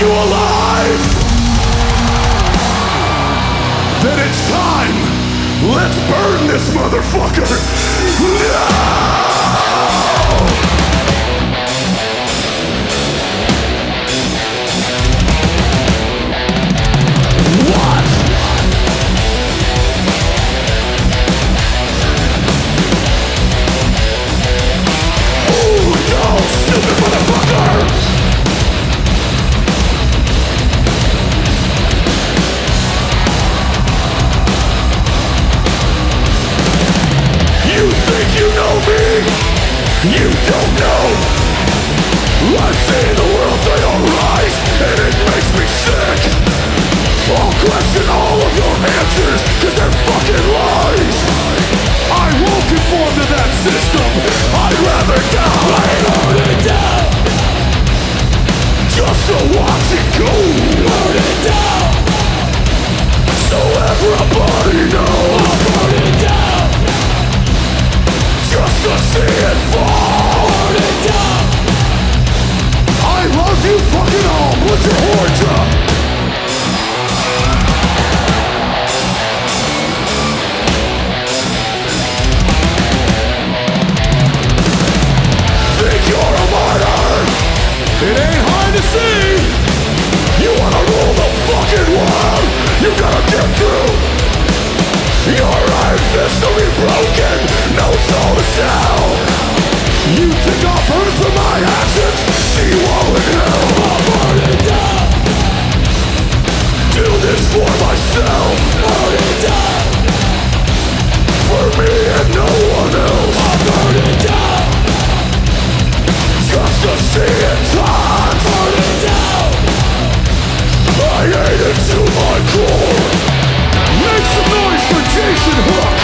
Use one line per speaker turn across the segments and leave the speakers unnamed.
you alive? Then it's time. Let's burn this motherfucker. No! Stupid motherfucker! You think you know me? You don't know. I see the world through your eyes, and it makes me sick. I'll question all of your answers, cause they're fucking lies. I won't conform to that system. I'd rather die. I wanna die. Just to watch it go. Burn it down. So everybody knows. I'll burn it down. Just to see it fall. Burn it down. I love you fucking all. Put your horns up. You're a martyr. It ain't hard to see. You wanna rule the fucking world. You gotta get through. Your iron fist will be broken. No soul to sell. You think I'll burn for my actions? See you all in hell. I'll burn it down. Do this for myself. Burn it down. For me and no one else. I'll burn it down. Just to see it turn. Burn it down. I hate it to my core. Make some noise for Jason Hook.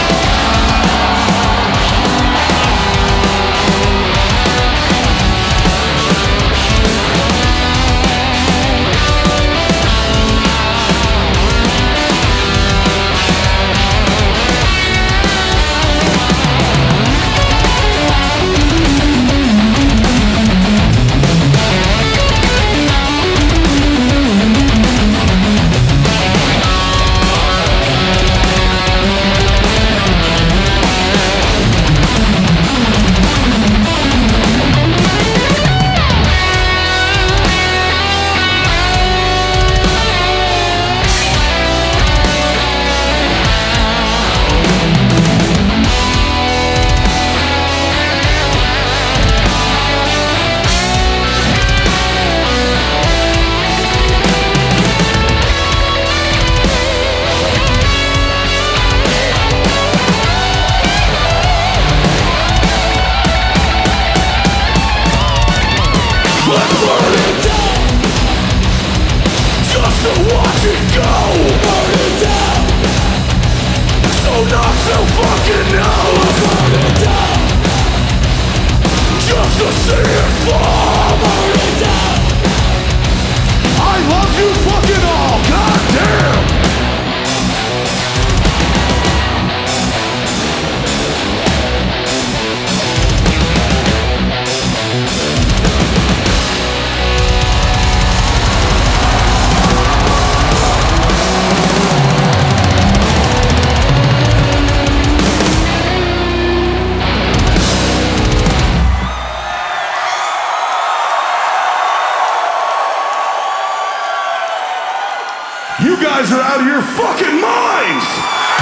You guys are out of your fucking minds!